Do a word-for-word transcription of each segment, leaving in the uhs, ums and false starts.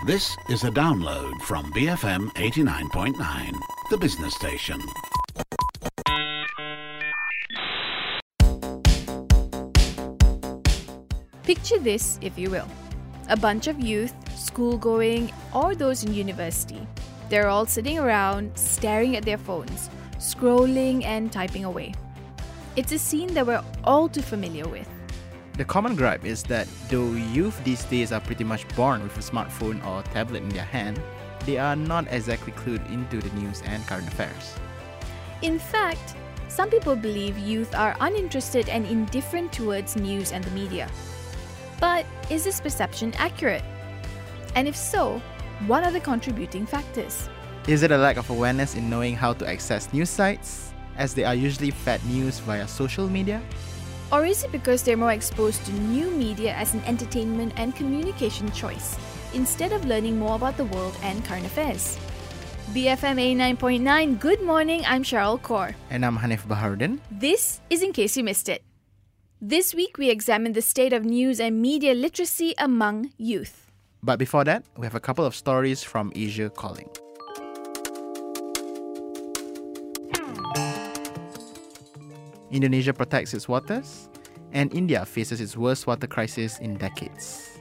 This is a download from B F M eighty-nine point nine, the business station. Picture this, if you will. A bunch of youth, school-going, or those in university. They're all sitting around, staring at their phones, scrolling and typing away. It's a scene that we're all too familiar with. The common gripe is that though youth these days are pretty much born with a smartphone or tablet in their hand, they are not exactly clued into the news and current affairs. In fact, some people believe youth are uninterested and indifferent towards news and the media. But is this perception accurate? And if so, what are the contributing factors? Is it a lack of awareness in knowing how to access news sites, as they are usually fed news via social media? Or is it because they're more exposed to new media as an entertainment and communication choice, instead of learning more about the world and current affairs? B F M eighty-nine point nine, good morning, I'm Cheryl Kaur. And I'm Hanif Baharudin. This is In Case You Missed It. This week we examine the state of news and media literacy among youth. But before that, we have a couple of stories from Asia Calling. Indonesia protects its waters, and India faces its worst water crisis in decades.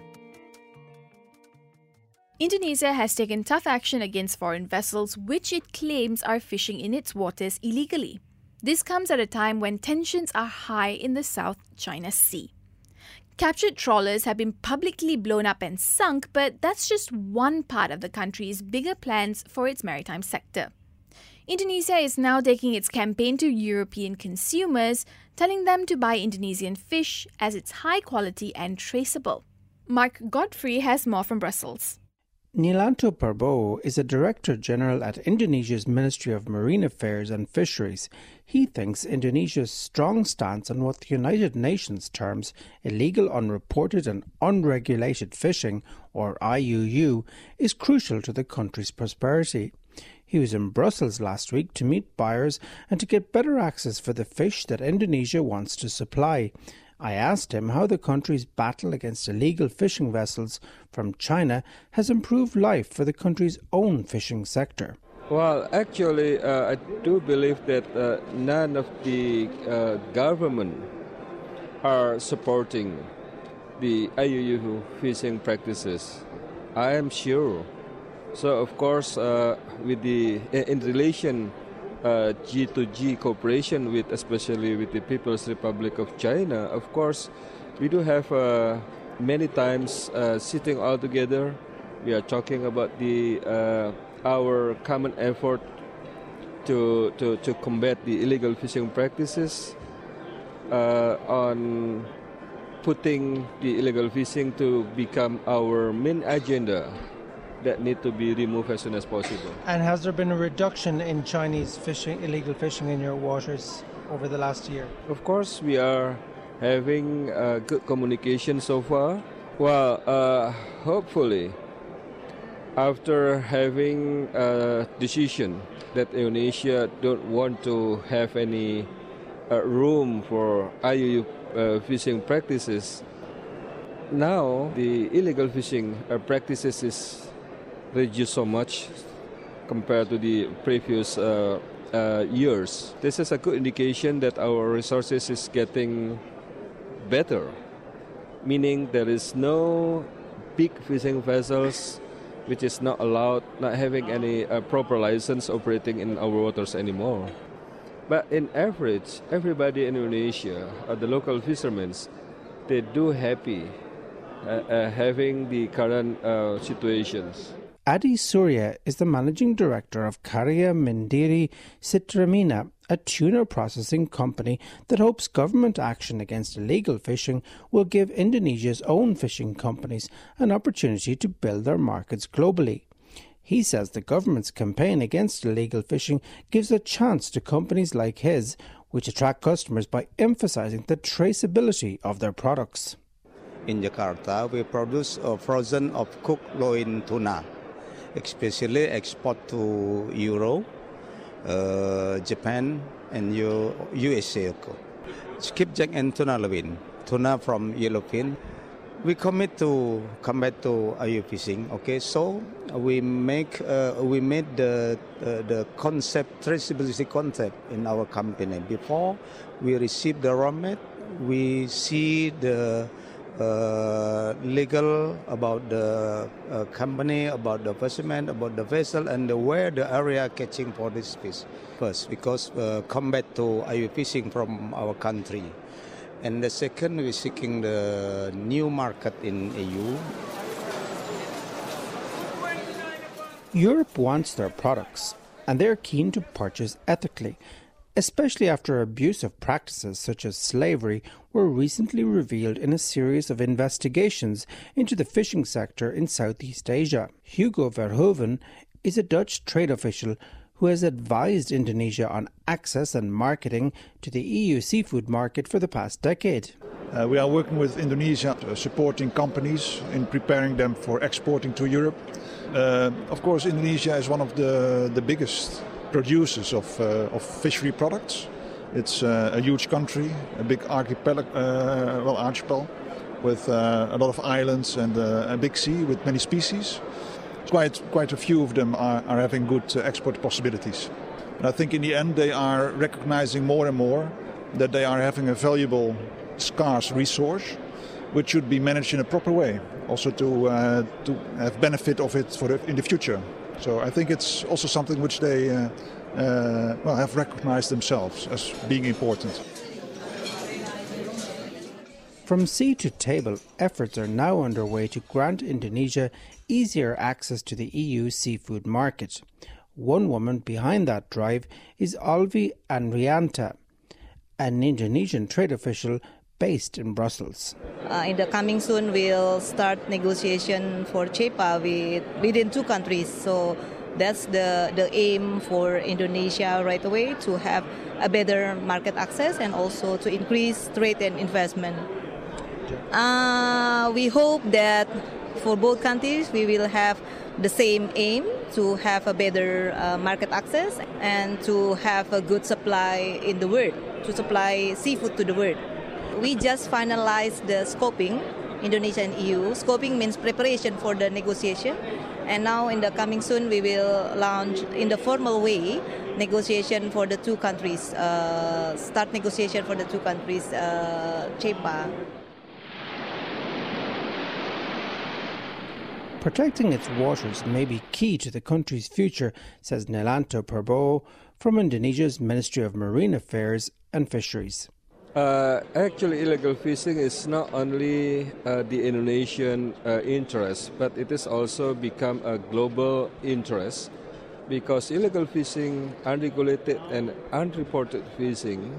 Indonesia has taken tough action against foreign vessels which it claims are fishing in its waters illegally. This comes at a time when tensions are high in the South China Sea. Captured trawlers have been publicly blown up and sunk, but that's just one part of the country's bigger plans for its maritime sector. Indonesia is now taking its campaign to European consumers, telling them to buy Indonesian fish as it's high quality and traceable. Mark Godfrey has more from Brussels. Nilanto Prabowo is a Director General at Indonesia's Ministry of Marine Affairs and Fisheries. He thinks Indonesia's strong stance on what the United Nations terms illegal, unreported and unregulated fishing, or I U U, is crucial to the country's prosperity. He was in Brussels last week to meet buyers and to get better access for the fish that Indonesia wants to supply. I asked him how the country's battle against illegal fishing vessels from China has improved life for the country's own fishing sector. Well, actually, uh, I do believe that uh, none of the uh, government are supporting the I U U fishing practices. I am sure. So, of course, uh, with the in relation uh, G to G cooperation with, especially with the People's Republic of China, of course, we do have uh, many times uh, sitting all together. We are talking about the uh, our common effort to to to combat the illegal fishing practices, uh, on putting the illegal fishing to become our main agenda that need to be removed as soon as possible. And has there been a reduction in Chinese fishing, illegal fishing in your waters over the last year? Of course, we are having uh, good communication so far. Well, uh, hopefully, after having a decision that Indonesia don't want to have any uh, room for I U U uh, fishing practices, now the illegal fishing uh, practices is reduced so much compared to the previous uh, uh, years. This is a good indication that our resources is getting better, meaning there is no big fishing vessels which is not allowed, not having any uh, proper license operating in our waters anymore. But in average, everybody in Indonesia, uh, the local fishermen, they do happy uh, uh, having the current uh, situations. Adi Surya is the Managing Director of Karya Mandiri Citramina, a tuna processing company that hopes government action against illegal fishing will give Indonesia's own fishing companies an opportunity to build their markets globally. He says the government's campaign against illegal fishing gives a chance to companies like his, which attract customers by emphasizing the traceability of their products. In Jakarta, we produce a frozen of cooked loin tuna, especially export to Europe, uh, Japan, and U S A. Skipjack and tuna loin, tuna from yellowfin, We commit to combat to I U fishing. Okay, so we make uh, we made the uh, the concept traceability concept in our company. Before we receive the raw mat, we see the uh, legal about the uh, company, about the fisherman, about the vessel, and the, where the area catching for this fish first, because uh, combat to I U fishing from our country. And the second, we're seeking the new market in E U. Europe wants their products, and they're keen to purchase ethically, especially after abusive practices such as slavery were recently revealed in a series of investigations into the fishing sector in Southeast Asia. Hugo Verhoeven is a Dutch trade official who has advised Indonesia on access and marketing to the E U seafood market for the past decade. Uh, we are working with Indonesia, uh, supporting companies in preparing them for exporting to Europe. Uh, of course, Indonesia is one of the, the biggest producers of, uh, of fishery products. It's uh, a huge country, a big archipelago, uh, well, archipel, with uh, a lot of islands and uh, a big sea with many species. Quite, quite a few of them are, are having good uh, export possibilities. And I think in the end they are recognizing more and more that they are having a valuable, scarce resource, which should be managed in a proper way, also to uh, to have benefit of it for the, in the future. So I think it's also something which they uh, uh, well have recognized themselves as being important. From sea to table, efforts are now underway to grant Indonesia easier access to the E U seafood market. One woman behind that drive is Alvi Andrianta, an Indonesian trade official based in Brussels. Uh, in the coming soon, we'll start negotiation for CEPA with, within two countries. So that's the, the aim for Indonesia right away, to have a better market access and also to increase trade and investment. Uh, we hope that for both countries we will have the same aim, to have a better uh, market access and to have a good supply in the world, to supply seafood to the world. We just finalized the scoping, Indonesia and E U. Scoping means preparation for the negotiation, and now in the coming soon we will launch in the formal way negotiation for the two countries, uh, start negotiation for the two countries, uh, CEPA. Protecting its waters may be key to the country's future, says Nelanto Prabowo from Indonesia's Ministry of Marine Affairs and Fisheries. Uh, actually, illegal fishing is not only uh, the Indonesian uh, interest, but it has also become a global interest, because illegal fishing, unregulated and unreported fishing,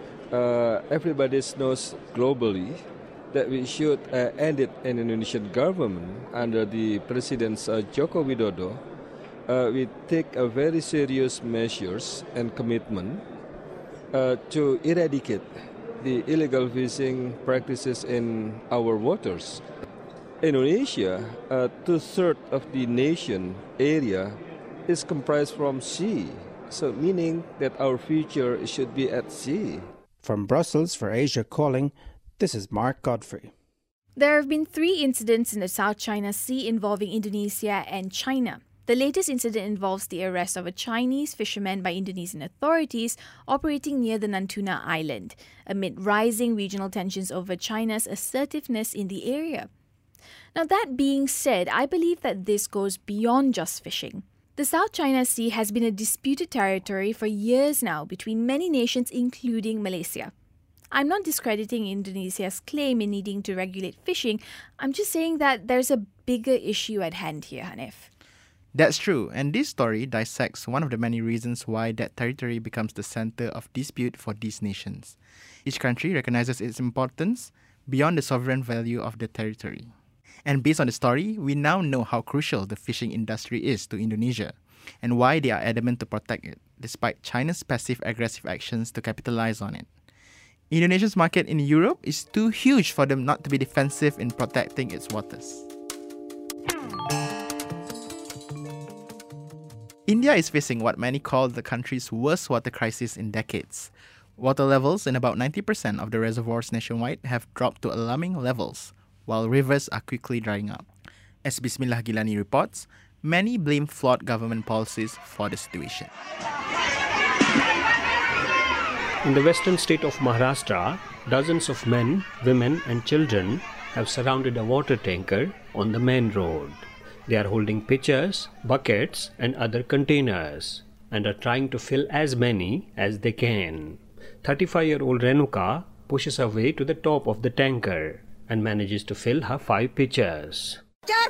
uh, everybody knows globally that we should uh, end it in the Indonesian government under the President uh, Joko Widodo. Uh, we take a very serious measures and commitment uh, to eradicate the illegal fishing practices in our waters. Indonesia, uh, two-thirds of the nation area is comprised from sea, so meaning that our future should be at sea. From Brussels for Asia Calling, this is Mark Godfrey. There have been three incidents in the South China Sea involving Indonesia and China. The latest incident involves the arrest of a Chinese fisherman by Indonesian authorities operating near the Natuna Island, amid rising regional tensions over China's assertiveness in the area. Now, that being said, I believe that this goes beyond just fishing. The South China Sea has been a disputed territory for years now between many nations, including Malaysia. I'm not discrediting Indonesia's claim in needing to regulate fishing. I'm just saying that there's a bigger issue at hand here, Hanif. That's true, and this story dissects one of the many reasons why that territory becomes the center of dispute for these nations. Each country recognizes its importance beyond the sovereign value of the territory. And based on the story, we now know how crucial the fishing industry is to Indonesia and why they are adamant to protect it, despite China's passive-aggressive actions to capitalize on it. Indonesia's market in Europe is too huge for them not to be defensive in protecting its waters. India is facing what many call the country's worst water crisis in decades. Water levels in about ninety percent of the reservoirs nationwide have dropped to alarming levels. while rivers are quickly drying up. As Bismillah Gilani reports, many blame flawed government policies for the situation. In the western state of Maharashtra, dozens of men, women and children have surrounded a water tanker on the main road. They are holding pitchers, buckets and other containers and are trying to fill as many as they can. thirty-five-year-old Renuka pushes her way to the top of the tanker and manages to fill her five pitchers.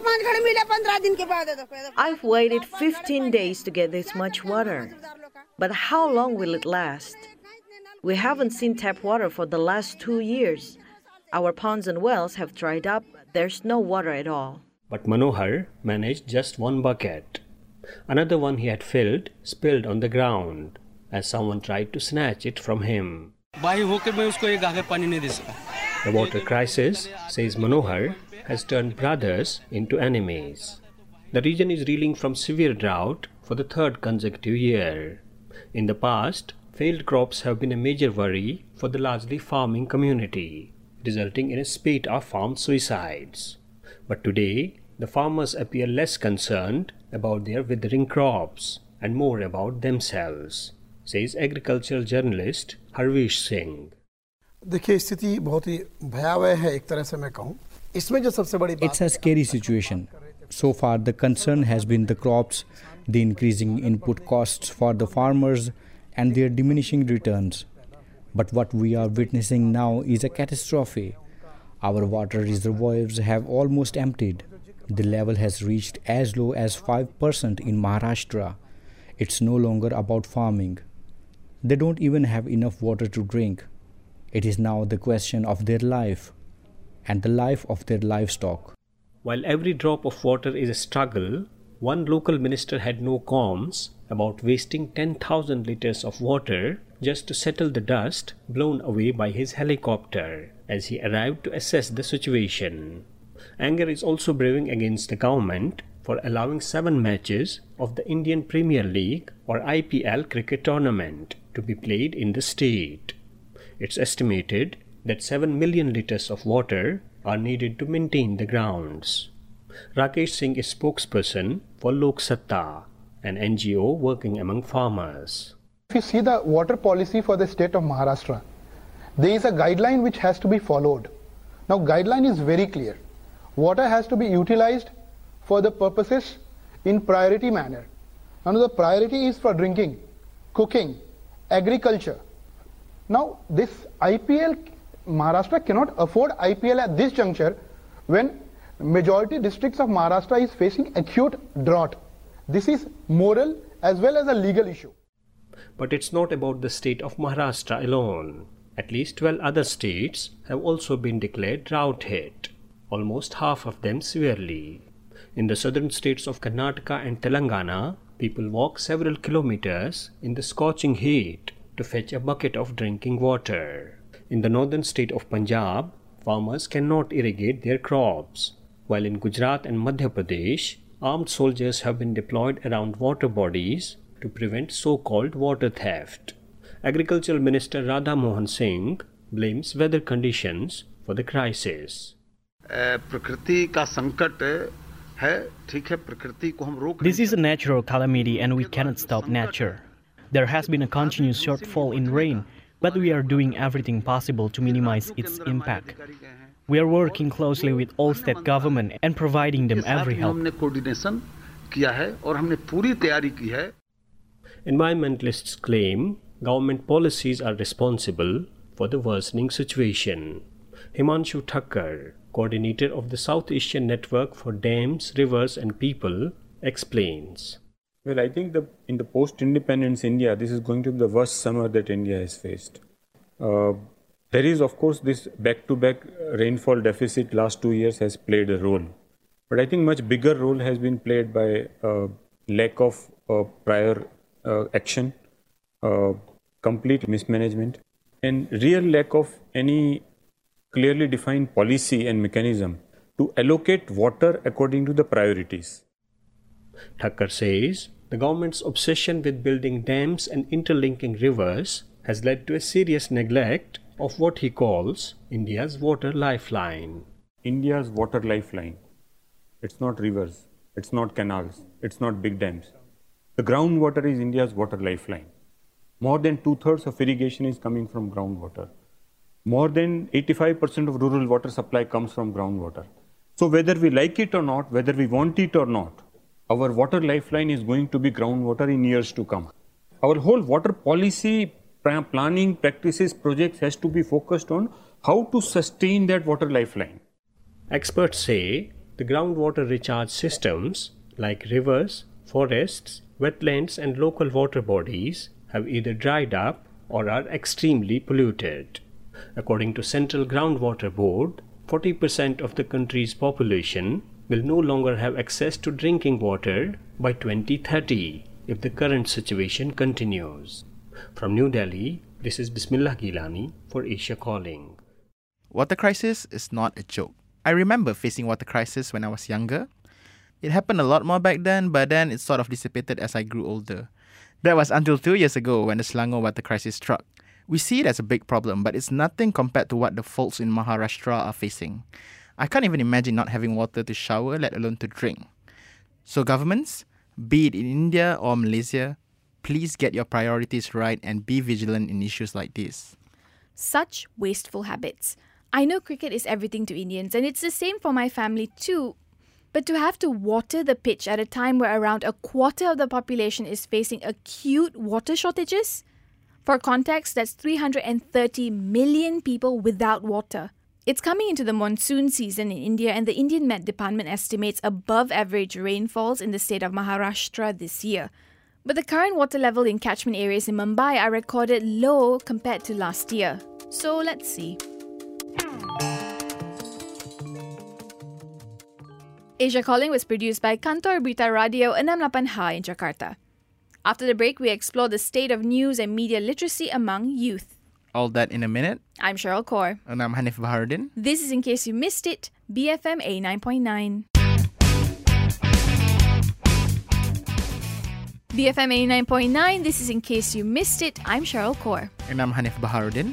I've waited fifteen days to get this much water. But how long will it last? We haven't seen tap water for the last two years. Our ponds and wells have dried up. There's no water at all. But Manohar managed just one bucket. Another one he had filled spilled on the ground as someone tried to snatch it from him. The water crisis, says Manohar, has turned brothers into enemies. The region is reeling from severe drought for the third consecutive year. In the past, failed crops have been a major worry for the largely farming community, resulting in a spate of farm suicides. But today, the farmers appear less concerned about their withering crops and more about themselves, says agricultural journalist Harvish Singh. It's a scary situation. So far, the concern has been the crops, the increasing input costs for the farmers, and their diminishing returns. But what we are witnessing now is a catastrophe. Our water reservoirs have almost emptied. The level has reached as low as five percent in Maharashtra. It's no longer about farming. They don't even have enough water to drink. It is now the question of their life and the life of their livestock. While every drop of water is a struggle, one local minister had no qualms about wasting ten thousand litres of water just to settle the dust blown away by his helicopter as he arrived to assess the situation. Anger is also brewing against the government for allowing seven matches of the Indian Premier League or I P L cricket tournament to be played in the state. It's estimated that seven million litres of water are needed to maintain the grounds. Rakesh Singh is spokesperson for Lok Satta, an N G O working among farmers. If you see the water policy for the state of Maharashtra, there is a guideline which has to be followed. Now, guideline is very clear. Water has to be utilized for the purposes in priority manner. Now, the priority is for drinking, cooking, agriculture. Now, this I P L, Maharashtra cannot afford I P L at this juncture when majority districts of Maharashtra is facing acute drought. This is moral as well as a legal issue. But it's not about the state of Maharashtra alone. At least twelve other states have also been declared drought hit, almost half of them severely. In the southern states of Karnataka and Telangana, people walk several kilometers in the scorching heat to fetch a bucket of drinking water. In the northern state of Punjab, farmers cannot irrigate their crops, while in Gujarat and Madhya Pradesh, armed soldiers have been deployed around water bodies to prevent so-called water theft. Agricultural Minister Radha Mohan Singh blames weather conditions for the crisis. This is a natural calamity and we cannot stop nature. There has been a continuous shortfall in rain, but we are doing everything possible to minimize its impact. We are working closely with all state government and providing them every help. Environmentalists claim government policies are responsible for the worsening situation. Himanshu Thakkar, coordinator of the South Asian Network for Dams, Rivers and People, explains. Well, I think the, in the post-independence India, this is going to be the worst summer that India has faced. Uh, there is, of course, this back-to-back rainfall deficit last two years has played a role. But I think much bigger role has been played by uh, lack of uh, prior uh, action, uh, complete mismanagement, and real lack of any clearly defined policy and mechanism to allocate water according to the priorities. Thakkar says the government's obsession with building dams and interlinking rivers has led to a serious neglect of what he calls India's water lifeline. India's water lifeline. It's not rivers, it's not canals, it's not big dams. The groundwater is India's water lifeline. More than two-thirds of irrigation is coming from groundwater. More than eighty-five percent of rural water supply comes from groundwater. So whether we like it or not, whether we want it or not, our water lifeline is going to be groundwater in years to come. Our whole water policy, planning, practices, projects has to be focused on how to sustain that water lifeline. Experts say the groundwater recharge systems like rivers, forests, wetlands and local water bodies have either dried up or are extremely polluted. According to Central Groundwater Board, forty percent of the country's population will no longer have access to drinking water by twenty thirty if the current situation continues. From New Delhi, this is Bismillah Gilani for Asia Calling. Water crisis is not a joke. I remember facing water crisis when I was younger. It happened a lot more back then, but then it sort of dissipated as I grew older. That was until two years ago when the Selangor water crisis struck. We see it as a big problem, but it's nothing compared to what the folks in Maharashtra are facing. I can't even imagine not having water to shower, let alone to drink. So governments, be it in India or Malaysia, please get your priorities right and be vigilant in issues like this. Such wasteful habits. I know cricket is everything to Indians, and it's the same for my family too. But to have to water the pitch at a time where around a quarter of the population is facing acute water shortages? For context, that's three hundred thirty million people without water. It's coming into the monsoon season in India, and the Indian Met Department estimates above average rainfalls in the state of Maharashtra this year. But the current water level in catchment areas in Mumbai are recorded low compared to last year. So let's see. Asia Calling was produced by Kantor Berita Radio enam lapan H in Jakarta. After the break, we explore the state of news and media literacy among youth. All that in a minute. I'm Cheryl Kaur. And I'm Hanif Baharudin. This is In Case You Missed It, B F M eighty-nine point nine. B F M eighty-nine point nine, this is In Case You Missed It. I'm Cheryl Kaur. And I'm Hanif Baharudin.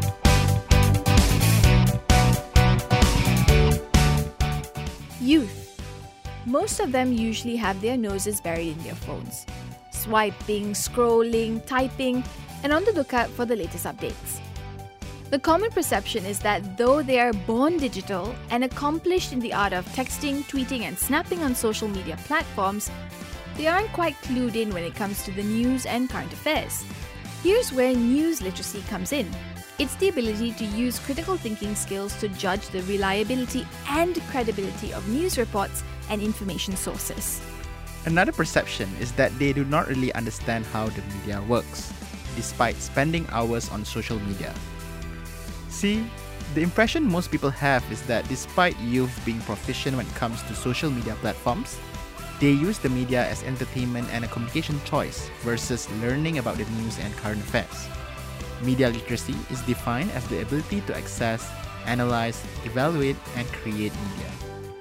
Youth. Most of them usually have their noses buried in their phones. Swiping, scrolling, typing, and on the lookout for the latest updates. The common perception is that though they are born digital and accomplished in the art of texting, tweeting, and snapping on social media platforms, they aren't quite clued in when it comes to the news and current affairs. Here's where news literacy comes in. It's the ability to use critical thinking skills to judge the reliability and credibility of news reports and information sources. Another perception is that they do not really understand how the media works, despite spending hours on social media. See, the impression most people have is that despite youth being proficient when it comes to social media platforms, they use the media as entertainment and a communication choice versus learning about the news and current affairs. Media literacy is defined as the ability to access, analyze, evaluate, and create media.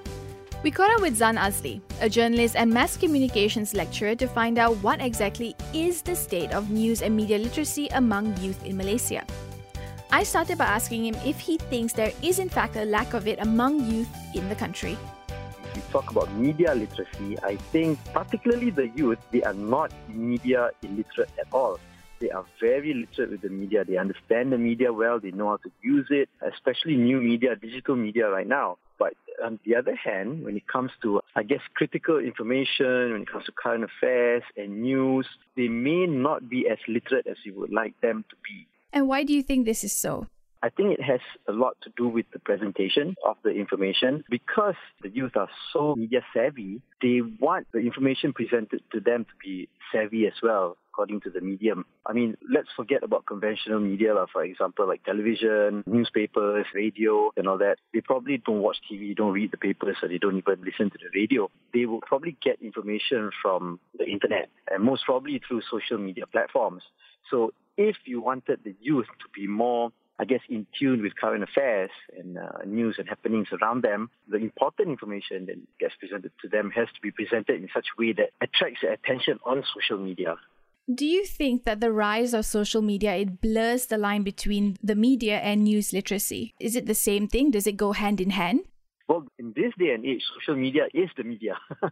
We caught up with Zan Azli, a journalist and mass communications lecturer, to find out what exactly is the state of news and media literacy among youth in Malaysia. I started by asking him if he thinks there is in fact a lack of it among youth in the country. If we talk about media literacy, I think particularly the youth, they are not media illiterate at all. They are very literate with the media. They understand the media well. They know how to use it, especially new media, digital media right now. But on the other hand, when it comes to, I guess, critical information, when it comes to current affairs and news, they may not be as literate as you would like them to be. And why do you think this is so? I think it has a lot to do with the presentation of the information. Because the youth are so media savvy, they want the information presented to them to be savvy as well, according to the medium. I mean, let's forget about conventional media, for example, like television, newspapers, radio, and all that. They probably don't watch T V, don't read the papers, or they don't even listen to the radio. They will probably get information from the internet, and most probably through social media platforms. So if you wanted the youth to be more, I guess, in tune with current affairs and uh, news and happenings around them, the important information that gets presented to them has to be presented in such a way that attracts their attention on social media. Do you think that the rise of social media, it blurs the line between the media and news literacy? Is it the same thing? Does it go hand in hand? Well, in this day and age, social media is the media.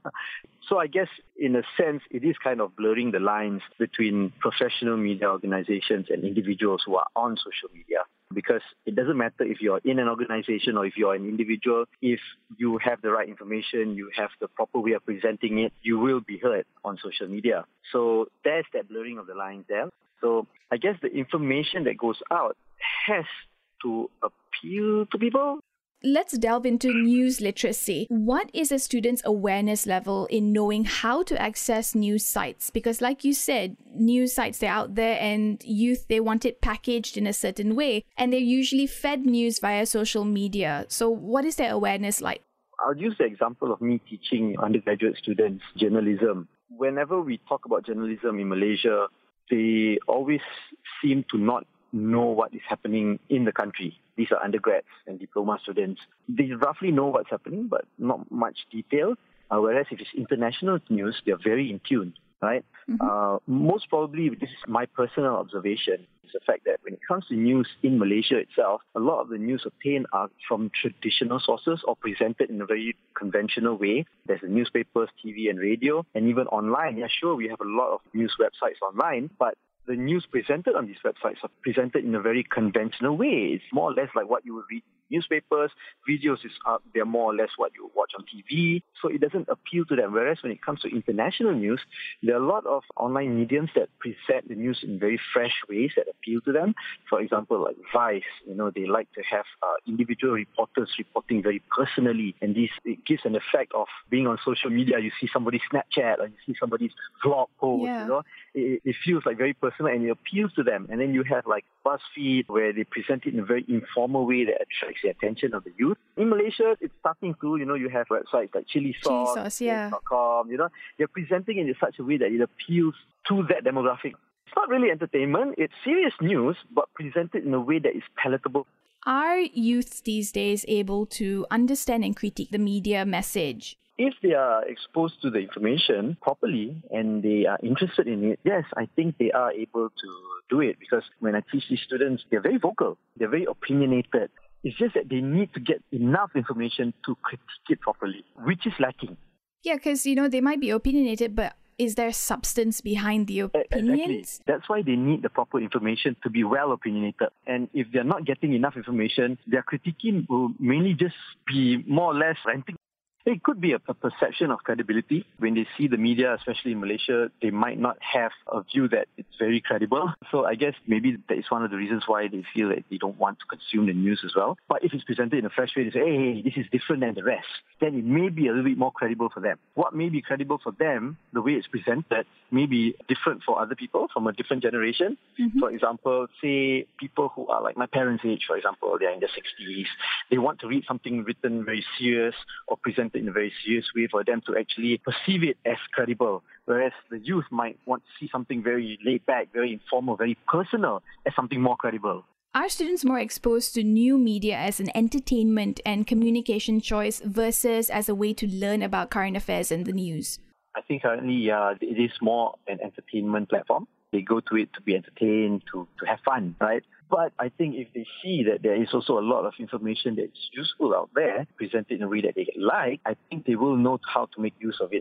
So I guess, in a sense, it is kind of blurring the lines between professional media organizations and individuals who are on social media. Because it doesn't matter if you're in an organization or if you're an individual, if you have the right information, you have the proper way of presenting it, you will be heard on social media. So there's that blurring of the lines there. So I guess the information that goes out has to appeal to people. Let's delve into news literacy. What is a student's awareness level in knowing how to access news sites? Because like you said, news sites, they're out there and youth, they want it packaged in a certain way. And they're usually fed news via social media. So what is their awareness like? I'll use the example of me teaching undergraduate students journalism. Whenever we talk about journalism in Malaysia, they always seem to not know what is happening in the country. These are undergrads and diploma students. They roughly know what's happening, but not much detail. Uh, whereas if it's international news, they're very in tune, right? Mm-hmm. Uh, most probably, this is my personal observation, is the fact that when it comes to news in Malaysia itself, a lot of the news obtained are from traditional sources or presented in a very conventional way. There's the newspapers, T V and radio, and even online. Yeah, sure, we have a lot of news websites online, but the news presented on these websites are presented in a very conventional way. It's more or less like what you would read in newspapers. Videos, is uh, they're more or less what you watch on T V. So it doesn't appeal to them. Whereas when it comes to international news, there are a lot of online mediums that present the news in very fresh ways that appeal to them. For example, like Vice, you know, they like to have uh, individual reporters reporting very personally. And this, it gives an effect of being on social media. You see somebody's Snapchat or you see somebody's vlog post, yeah. you know. It, it feels like very personal and it appeals to them. And then you have like BuzzFeed, where they present it in a very informal way that attracts the attention of the youth. In Malaysia, it's starting to, you know, you have websites like Chili Sauce, Chili Sauce yeah. dot com, you know, they're presenting it in such a way that it appeals to that demographic. It's not really entertainment, it's serious news, but presented in a way that is palatable. Are youths these days able to understand and critique the media message? If they are exposed to the information properly and they are interested in it, yes, I think they are able to do it, because when I teach these students, they're very vocal, they're very opinionated. It's just that they need to get enough information to critique it properly, which is lacking. Yeah, because, you know, they might be opinionated, but is there substance behind the opinions? Exactly. That's why they need the proper information to be well opinionated. And if they're not getting enough information, their critiquing will mainly just be more or less ranting. It could be a, a perception of credibility. When they see the media, especially in Malaysia, they might not have a view that it's very credible. So I guess maybe that is one of the reasons why they feel that they don't want to consume the news as well. But if it's presented in a fresh way, they say, hey, hey, this is different than the rest, then it may be a little bit more credible for them. What may be credible for them, the way it's presented, may be different for other people from a different generation. Mm-hmm. For example, say people who are like my parents' age, for example, they're in their sixties. They want to read something written very serious or presented in a very serious way for them to actually perceive it as credible. Whereas the youth might want to see something very laid back, very informal, very personal as something more credible. Are students more exposed to new media as an entertainment and communication choice versus as a way to learn about current affairs and the news? I think currently uh, it is more an entertainment platform. They go to it to be entertained, to, to have fun, right? But I think if they see that there is also a lot of information that's useful out there, presented in a way that they like, I think they will know how to make use of it.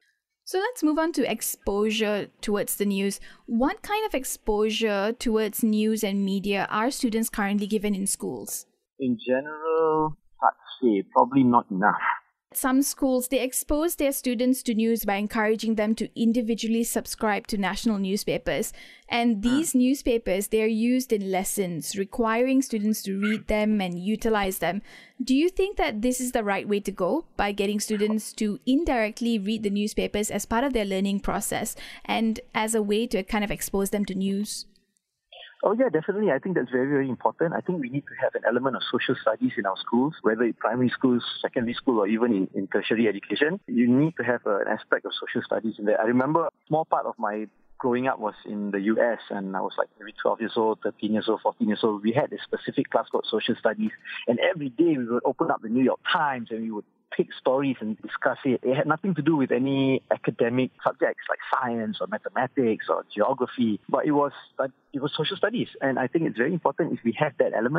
So let's move on to exposure towards the news. What kind of exposure towards news and media are students currently given in schools? In general, hard to say, probably not enough. Some schools, they expose their students to news by encouraging them to individually subscribe to national newspapers. And these newspapers, they are used in lessons, requiring students to read them and utilize them. Do you think that this is the right way to go, by getting students to indirectly read the newspapers as part of their learning process and as a way to kind of expose them to news? Oh, yeah, definitely. I think that's very, very important. I think we need to have an element of social studies in our schools, whether in primary schools, secondary school, or even in, in tertiary education. You need to have an aspect of social studies in there. I remember a small part of my growing up was in the U S, and I was like maybe twelve years old, thirteen years old, fourteen years old. We had a specific class called social studies, and every day we would open up the New York Times and we would pick stories and discuss it. It had nothing to do with any academic subjects like science or mathematics or geography, but it was it was social studies, and I think it's very important if we have that element.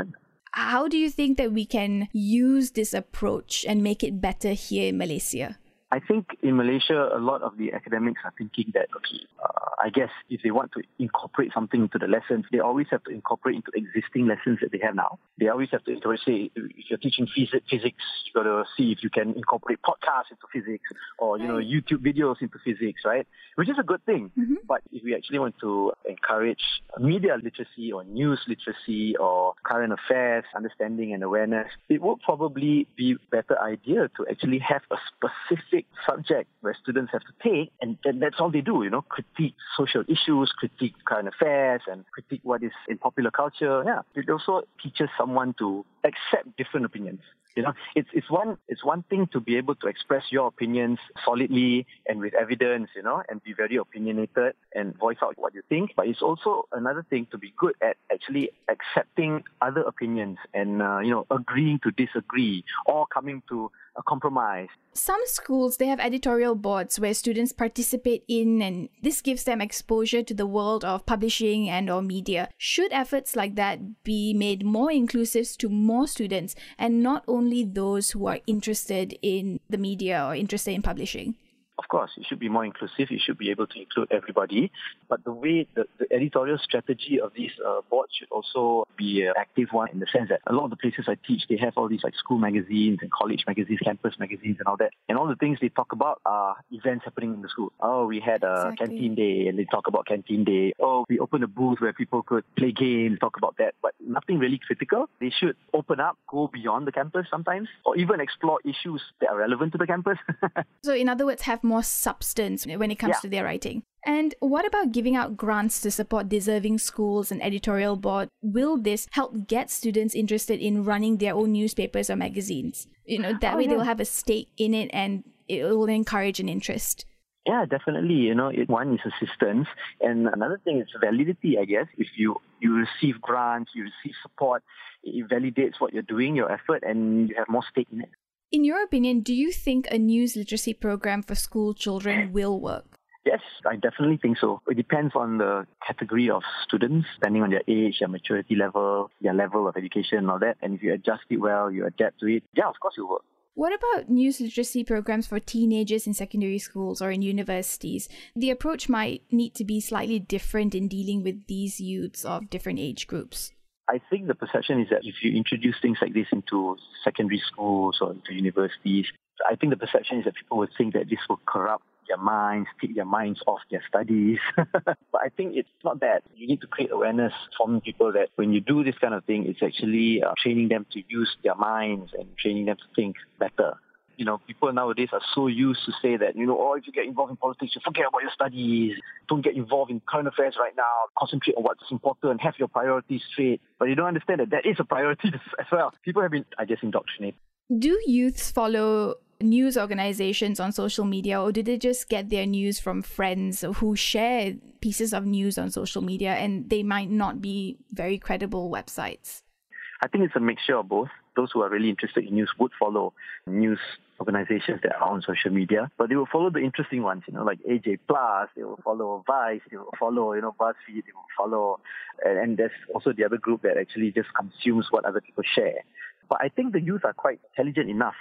How do you think that we can use this approach and make it better here in Malaysia? I think in Malaysia, a lot of the academics are thinking that, okay, uh, I guess if they want to incorporate something into the lessons, they always have to incorporate into existing lessons that they have now. They always have to encourage, say, if you're teaching phys- physics, you got to see if you can incorporate podcasts into physics or, you know, YouTube videos into physics, right? Which is a good thing. Mm-hmm. But if we actually want to encourage media literacy or news literacy or current affairs, understanding and awareness, it would probably be a better idea to actually have a specific subject where students have to take, and, and that's all they do, you know, critique social issues, critique current affairs, and critique what is in popular culture. Yeah, it also teaches someone to accept different opinions. You know, it's it's one it's one thing to be able to express your opinions solidly and with evidence, you know, and be very opinionated and voice out what you think. But it's also another thing to be good at actually accepting other opinions and uh, you know, agreeing to disagree or coming to a compromise. Some schools, they have editorial boards where students participate in, and this gives them exposure to the world of publishing and or media. Should efforts like that be made more inclusive to more students and not only those who are interested in the media or interested in publishing? Of course, it should be more inclusive. It should be able to include everybody. But the way, the, the editorial strategy of these uh, boards should also be an active one, in the sense that a lot of the places I teach, they have all these like school magazines and college magazines, campus magazines and all that. And all the things they talk about are events happening in the school. Oh, we had a exactly. canteen day, and they talk about canteen day. Oh, we opened a booth where people could play games, talk about that. But nothing really critical. They should open up, go beyond the campus sometimes, or even explore issues that are relevant to the campus. So in other words, have more substance when it comes yeah. to their writing. And what about giving out grants to support deserving schools and editorial board? Will this help get students interested in running their own newspapers or magazines? You know, that oh, way yeah. they'll have a stake in it and it will encourage an interest. Yeah, definitely. You know, it, one is assistance, and another thing is validity, I guess. If you, you receive grants, you receive support, it validates what you're doing, your effort, and you have more stake in it. In your opinion, do you think a news literacy program for school children will work? Yes, I definitely think so. It depends on the category of students, depending on their age, their maturity level, their level of education and all that. And if you adjust it well, you adapt to it, yeah, of course it will work. What about news literacy programs for teenagers in secondary schools or in universities? The approach might need to be slightly different in dealing with these youths of different age groups. I think the perception is that if you introduce things like this into secondary schools or into universities, I think the perception is that people would think that this will corrupt their minds, take their minds off their studies. But I think it's not that. You need to create awareness from people that when you do this kind of thing, it's actually uh, training them to use their minds and training them to think better. You know, people nowadays are so used to say that, you know, oh, if you get involved in politics, you forget about your studies. Don't get involved in current affairs right now. Concentrate on what's important. Have your priorities straight. But you don't understand that that is a priority as well. People have been, I guess, indoctrinated. Do youths follow news organizations on social media, or do they just get their news from friends who share pieces of news on social media and they might not be very credible websites? I think it's a mixture of both. Those who are really interested in news would follow news organizations that are on social media, but they will follow the interesting ones, you know, like A J Plus, they will follow Vice, they will follow, you know, BuzzFeed, they will follow, and, and there's also the other group that actually just consumes what other people share. But I think the youth are quite intelligent enough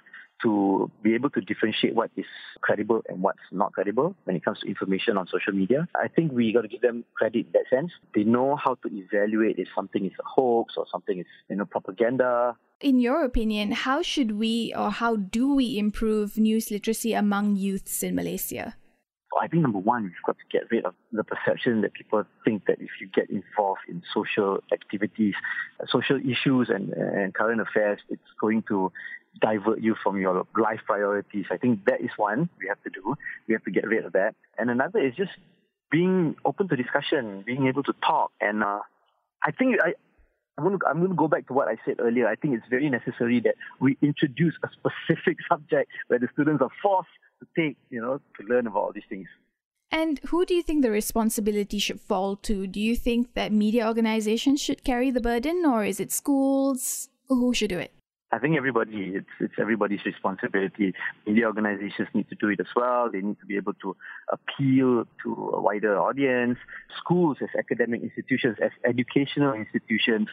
to be able to differentiate what is credible and what's not credible when it comes to information on social media. I think we got to give them credit in that sense. They know how to evaluate if something is a hoax or something is, you know, propaganda. In your opinion, how should we or how do we improve news literacy among youths in Malaysia? I think number one, we've got to get rid of the perception that people think that if you get involved in social activities, social issues and, and current affairs, it's going to divert you from your life priorities. I think that is one we have to do. We have to get rid of that. And another is just being open to discussion, being able to talk. And uh, I think I, I'm going to I'm going to go back to what I said earlier. I think it's very necessary that we introduce a specific subject where the students are forced to take, you know, to learn about all these things. And who do you think the responsibility should fall to? Do you think that media organizations should carry the burden, or is it schools? Who should do it? I think everybody, it's it's everybody's responsibility. Media organizations need to do it as well. They need to be able to appeal to a wider audience. Schools as academic institutions, as educational institutions,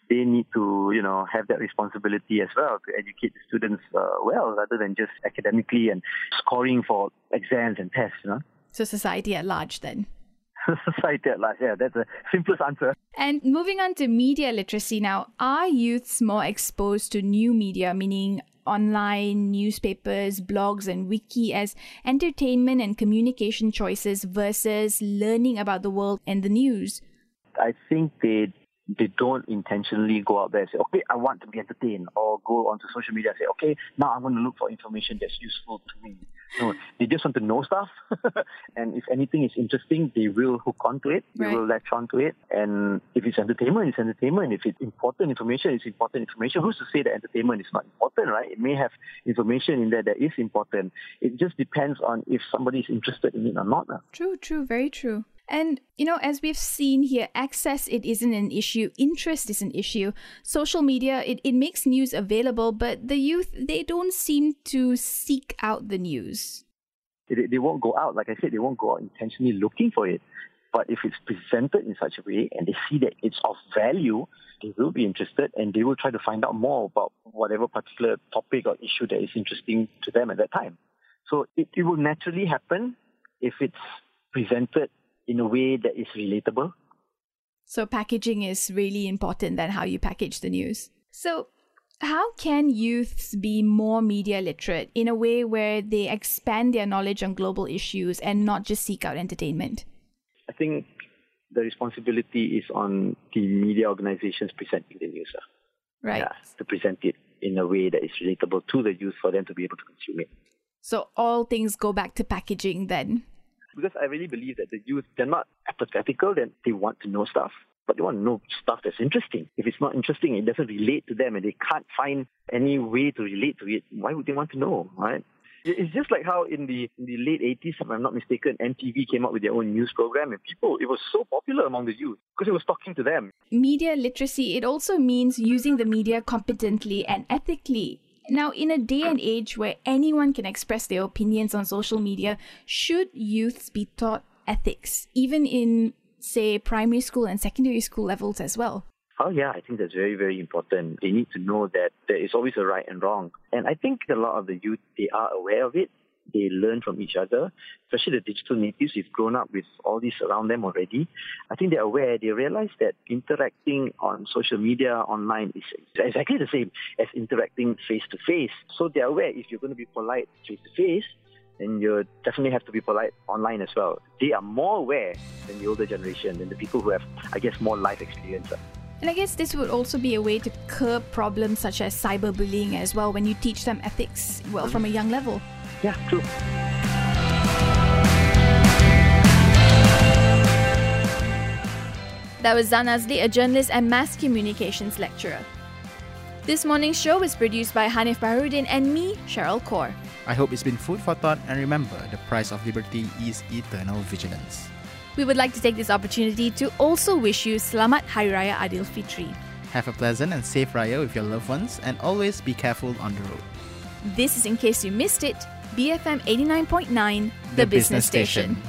they need to, you know, have that responsibility as well to educate the students uh, well, rather than just academically and scoring for exams and tests, you know. So society at large then. Society at large, yeah, that's the simplest answer. And moving on to media literacy now, are youths more exposed to new media, meaning online newspapers, blogs and wiki as entertainment and communication choices versus learning about the world and the news? I think they they don't intentionally go out there and say, okay, I want to be entertained, or go onto social media and say, okay, now I'm going to look for information that's useful to me. No, they just want to know stuff. And if anything is interesting, they will hook onto it. They Right. will latch onto it. And if it's entertainment, it's entertainment. If it's important information, it's important information. Who's to say that entertainment is not important, right? It may have information in there that is important. It just depends on if somebody is interested in it or not. True, true, very true. And, you know, as we've seen here, access, it isn't an issue. Interest is an issue. Social media, it, it makes news available, but the youth, they don't seem to seek out the news. They, they won't go out. Like I said, they won't go out intentionally looking for it. But if it's presented in such a way and they see that it's of value, they will be interested and they will try to find out more about whatever particular topic or issue that is interesting to them at that time. So it, it will naturally happen if it's presented in a way that is relatable. So packaging is really important than how you package the news. So how can youths be more media literate in a way where they expand their knowledge on global issues and not just seek out entertainment? I think the responsibility is on the media organizations presenting the news. Right. Yeah, to present it in a way that is relatable to the youth for them to be able to consume it. So all things go back to packaging then? Because I really believe that the youth, they're not apathetical, that they want to know stuff, but they want to know stuff that's interesting. If it's not interesting, it doesn't relate to them and they can't find any way to relate to it, why would they want to know, right? It's just like how in the in the late eighties, if I'm not mistaken, M T V came up with their own news program and people, it was so popular among the youth because it was talking to them. Media literacy, it also means using the media competently and ethically. Now, in a day and age where anyone can express their opinions on social media, should youths be taught ethics, even in, say, primary school and secondary school levels as well? Oh, yeah, I think that's very, very important. They need to know that there is always a right and wrong. And I think a lot of the youth, they are aware of it. They learn from each other, especially the digital natives who've grown up with all this around them already. I think they're aware. They realize that interacting on social media, online, is exactly the same as interacting face-to-face. So they're aware if you're going to be polite face-to-face, then you definitely have to be polite online as well. They are more aware than the older generation, than the people who have, I guess, more life experience. And I guess this would also be a way to curb problems such as cyberbullying as well when you teach them ethics, well, from a young level. Yeah, true. That was Zan Azli, a journalist and mass communications lecturer. This morning's show was produced by Hanif Baharudin and me, Cheryl Kaur. I hope it's been food for thought, and remember, the price of liberty is eternal vigilance. We would like to take this opportunity to also wish you Selamat Hari Raya Aidilfitri. Have a pleasant and safe Raya with your loved ones, and always be careful on the road. This is in case you missed it, B F M eighty-nine point nine, the, the business, business station. station.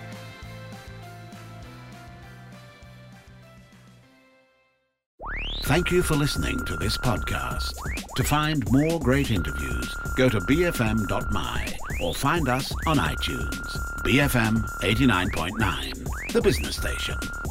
Thank you for listening to this podcast. To find more great interviews, go to b f m dot m y or find us on iTunes. B F M eighty-nine point nine, the business station.